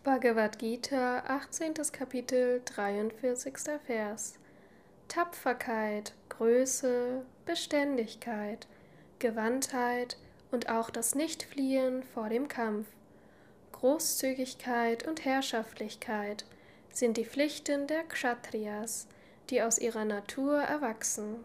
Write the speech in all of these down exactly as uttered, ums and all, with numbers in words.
Bhagavad Gita, achtzehntes Kapitel, dreiundvierzigster Vers. Tapferkeit, Größe, Beständigkeit, Gewandtheit und auch das Nichtfliehen vor dem Kampf, Großzügigkeit und Herrschaftlichkeit sind die Pflichten der Kshatriyas, die aus ihrer Natur erwachsen.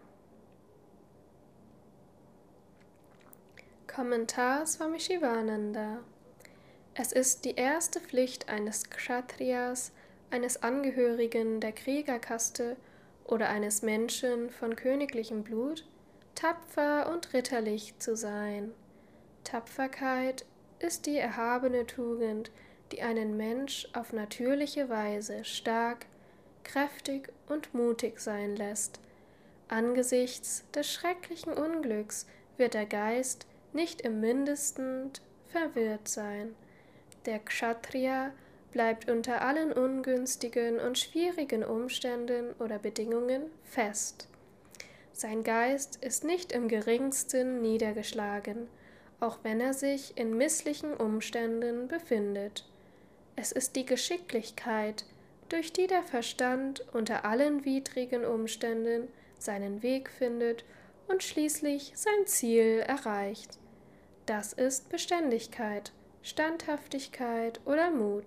Kommentar Swami Shivananda. Es ist die erste Pflicht eines Kshatriyas, eines Angehörigen der Kriegerkaste oder eines Menschen von königlichem Blut, tapfer und ritterlich zu sein. Tapferkeit ist die erhabene Tugend, die einen Mensch auf natürliche Weise stark, kräftig und mutig sein lässt. Angesichts des schrecklichen Unglücks wird der Geist nicht im Mindesten verwirrt sein. Der Kshatriya bleibt unter allen ungünstigen und schwierigen Umständen oder Bedingungen fest. Sein Geist ist nicht im geringsten niedergeschlagen, auch wenn er sich in misslichen Umständen befindet. Es ist die Geschicklichkeit, durch die der Verstand unter allen widrigen Umständen seinen Weg findet und schließlich sein Ziel erreicht. Das ist Beständigkeit, Standhaftigkeit oder Mut.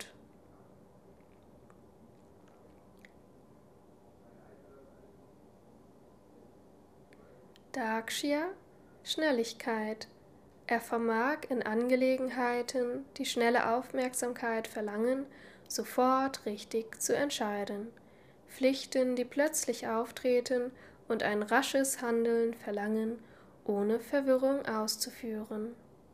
Dakshya, Schnelligkeit. Er vermag in Angelegenheiten, die schnelle Aufmerksamkeit verlangen, sofort richtig zu entscheiden. Pflichten, die plötzlich auftreten und ein rasches Handeln verlangen, ohne Verwirrung auszuführen.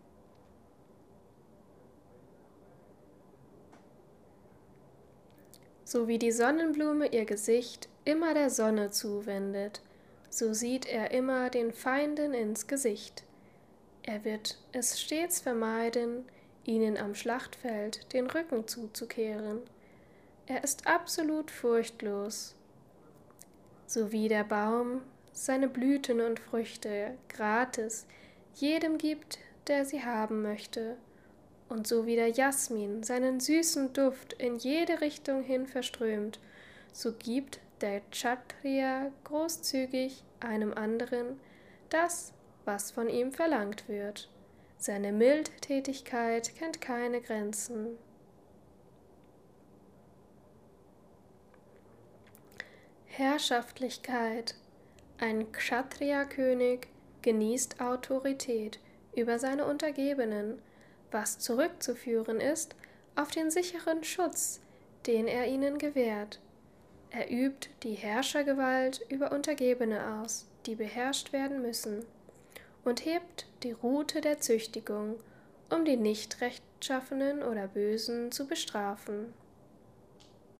So wie die Sonnenblume ihr Gesicht immer der Sonne zuwendet, so sieht er immer den Feinden ins Gesicht. Er wird es stets vermeiden, ihnen am Schlachtfeld den Rücken zuzukehren. Er ist absolut furchtlos. So wie der Baum seine Blüten und Früchte gratis jedem gibt, der sie haben möchte, und so wie der Jasmin seinen süßen Duft in jede Richtung hin verströmt, so gibt der Kshatriya großzügig einem anderen das, was von ihm verlangt wird. Seine Mildtätigkeit kennt keine Grenzen. Herrschaftlichkeit. Ein Kshatriya-König genießt Autorität über seine Untergebenen, was zurückzuführen ist auf den sicheren Schutz, den er ihnen gewährt. Er übt die Herrschergewalt über Untergebene aus, die beherrscht werden müssen, und hebt die Rute der Züchtigung, um die nicht Rechtschaffenen oder Bösen zu bestrafen.